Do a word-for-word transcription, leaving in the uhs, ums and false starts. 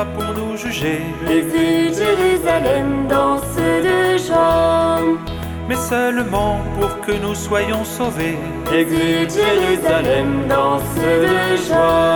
pas pour nous juger. Exulte Jérusalem, danse de joie. Mais seulement pour que nous soyons sauvés. Exulte Jérusalem, danse de joie.